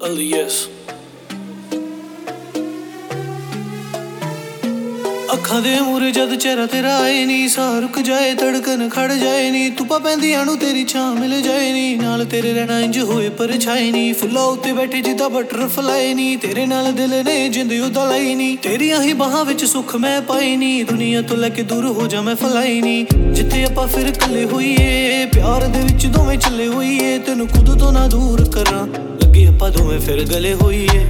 Alias ਅੱਖਾਂ ਦੇ ਮੂਰੇ ਜਦ ਚਿਹਰਾ ਤੇਰਾ ਆਏ ਨੀ, ਸਾਹ ਰੁਕ ਜਾਏ ਧੜਕਨ ਖੜ ਜਾਏ ਨੀ, ਧੁੱਪਾਂ ਪੈਂਦੀਆਂ ਨੂੰ ਤੇਰੀ ਛਾਂ ਮਿਲ ਜਾਏ ਨੀ, ਨਾਲ ਤੇਰੇ ਰਹਿਣਾ ਇੰਝ ਹੋਏ ਪਰਛਾਏ ਨੀ, ਫੁੱਲਾਂ ਉੱਤੇ ਬੈਠੇ ਜਿੱਦਾਂ ਬਟਰਫਲਾਈ ਨੀ, ਤੇਰੇ ਨਾਲ ਦਿਲ ਨੇ ਜਿੰਦ ਉਦਾ ਲਾਈ ਨੀ, ਤੇਰੀਆਂ ਹੀ ਬਾਹਾਂ ਵਿੱਚ ਸੁੱਖ ਮੈਂ ਪਾਈ ਨੀ, ਦੁਨੀਆ ਤੋਂ ਲੈ ਕੇ ਦੂਰ ਹੋ ਜਾ ਮੈਂ ਫਲਾਈ ਨੀ, ਜਿੱਥੇ ਆਪਾਂ ਫਿਰ ਇਕੱਲੇ ਹੋਈਏ, ਪਿਆਰ ਦੇ ਵਿੱਚ ਦੋਵੇਂ ਚੱਲੇ ਹੋਈਏ, ਤੈਨੂੰ ਖੁਦ ਤੋਂ ਨਾ ਦੂਰ ਕਰਾਂ, ਲੱਗੇ ਆਪਾਂ ਦੋਵੇਂ ਫਿਰ ਗਲੇ ਹੋਈਏ।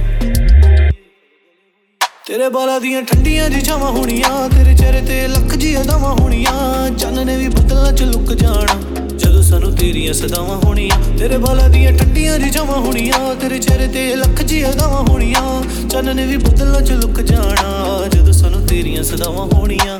ਤੇਰੇ ਬਾਲਾਂ ਦੀਆਂ ਠੰਡੀਆਂ ਜੀ ਛਾਵਾਂ ਹੋਣੀਆਂ, ਤੇਰੇ ਚਿਹਰੇ ਤੇ ਲੱਖ ਜੀ ਅਦਾਵਾਂ ਹੋਣੀਆਂ, ਚੰਨ ਨੇ ਵੀ ਬੱਦਲਾਂ 'ਚ ਲੁੱਕ ਜਾਣਾ ਜਦੋਂ ਸਾਨੂੰ ਤੇਰੀਆਂ ਸਦਾਵਾਂ ਹੋਣੀਆਂ, ਤੇਰੇ ਬਾਲਾਂ ਦੀਆਂ ਠੰਡੀਆਂ ਜੀ ਛਾਵਾਂ ਹੋਣੀਆਂ, ਤੇਰੇ ਚਿਹਰੇ ਤੇ ਲੱਖ ਜੀ ਅਦਾਵਾਂ ਹੋਣੀਆਂ, ਚੰਨ ਨੇ ਵੀ ਬੱਦਲਾਂ 'ਚ ਲੁੱਕ ਜਾਣਾ ਜਦੋਂ ਸਾਨੂੰ ਤੇਰੀਆਂ ਸਦਾਵਾਂ ਹੋਣੀਆਂ।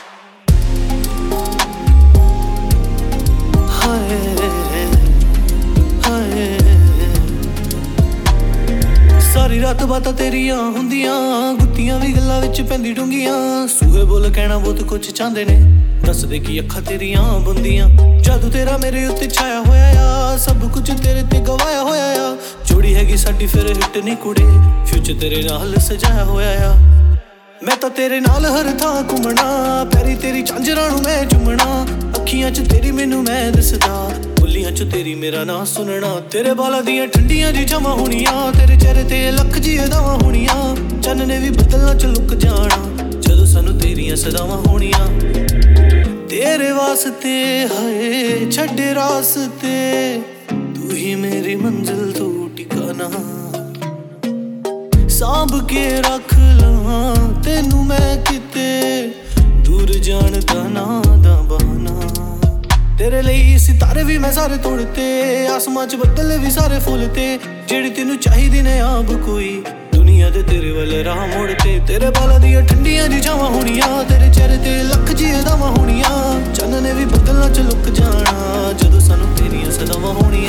ਸਾਰੀ ਰਾਤ ਬਾਤਾਂ ਤੇਰੀਆਂ ਹੁੰਦੀਆਂ, ਗੁੱਤੀਆਂ ਵੀ ਗੱਲਾਂ ਵਿੱਚ ਪੈਂਦੀ ਡੂੰਘੀਆਂ, ਸੂਹੇ ਬੋਲ ਕਹਿਣਾ ਬਹੁਤ ਕੁਝ ਚਾਹੁੰਦੇ ਨੇ, ਦੱਸਦੇ ਕੀ ਅੱਖਾਂ ਤੇਰੀਆਂ ਬੁੰਦੀਆਂ, ਜਾਦੂ ਤੇਰਾ ਮੇਰੇ ਉੱਤੇ ਛਾਇਆ ਹੋਇਆ ਆ, ਸਭ ਕੁਝ ਤੇਰੇ ਤੇ ਗਵਾਇਆ ਹੋਇਆ ਆ, ਜੋੜੀ ਹੈਗੀ ਸਾਡੀ ਫਿਰ ਹਿੱਟ ਨੀ ਕੁੜੇ, ਫਿਊਚਰ ਤੇਰੇ ਨਾਲ ਸਜਾਇਆ ਹੋਇਆ ਆ, ਮੈਂ ਤਾਂ ਤੇਰੇ ਨਾਲ ਹਰ ਥਾਂ ਘੁੰਮਣਾ, ਪੈਰੀ ਤੇਰੀ ਝਾਂਜਰਾਂ ਨੂੰ ਮੈਂ ਚੁੰਮਣਾ, ਅੱਖੀਆਂ 'ਚ ਤੇਰੀ ਮੈਨੂੰ ਮੈਂ ਦਿਸਦਾ, ਬੋਲੀਆਂ 'ਚ ਤੇਰੀ ਮੇਰਾ ਨਾਂ ਸੁਣਨਾ, ਤੇਰੇ ਬਾਲਾਂ ਦੀਆਂ ਠੰਡੀਆਂ ਜੀ ਛਾਵਾਂ ਹੋਣੀਆਂ, ਤੇਰੇ ਚਿਹਰੇ ਤੇ ਲੱਖ ਜੀ ਅਦਾਵਾਂ ਹੋਣੀਆਂ, ਚੰਨ ਨੇ ਵੀ ਬੱਦਲਾਂ 'ਚ ਲੁੱਕ ਜਾਣਾ ਜਦੋਂ ਸਾਨੂੰ ਤੇਰੀਆਂ ਸਦਾਵਾਂ ਹੋਣੀਆਂ। ਤੇਰੇ ਵਾਸਤੇ ਹਾਏ ਛੱਡੇ ਰਾਸਤੇ, ਤੂੰ ਹੀ ਮੇਰੀ ਮੰਜ਼ਿਲ ਤੂੰ ਟਿਕਾਣਾ, ਸਾਂਭ ਕੇ ਰੱਖ ਲਵਾਂ ਤੈਨੂੰ ਮੈਂ ਕਿਤੇ, ਦੂਰ ਜਾਣ ਦਾ ਨਾ ਦਾ ਬਹਾਨਾ, ਤੇਰੇ ਲਈ ਸਿਤਾਰੇ ਵੀ ਮੈਂ ਸਾਰੇ ਤੋੜਤੇ, ਆਸਮਾਂ 'ਚ ਬੱਦਲ ਵੀ ਸਾਰੇ ਫੁੱਲ ਤੇ, ਜਿਹੜੀ ਤੈਨੂੰ ਚਾਹੀਦੀ ਨੇ ਆਪ ਕੋਈ, ਦੁਨੀਆ ਦੇ ਤੇਰੇ ਵੱਲ ਰਾਹ ਮੋੜਤੇ, ਤੇਰੇ ਬਾਲਾਂ ਦੀਆਂ ਠੰਡੀਆਂ ਜੀ ਛਾਵਾਂ ਹੋਣੀਆਂ, ਤੇਰੇ ਚਿਹਰੇ ਤੇ ਲੱਖ ਜੀ ਅਦਾਵਾਂ ਹੋਣੀਆਂ, ਚੰਨ ਨੇ ਵੀ ਬੱਦਲਾਂ 'ਚ ਲੁੱਕ ਜਾਣਾ ਜਦੋਂ ਸਾਨੂੰ ਤੇਰੀਆਂ ਸਦਾਵਾਂ ਹੋਣੀਆਂ।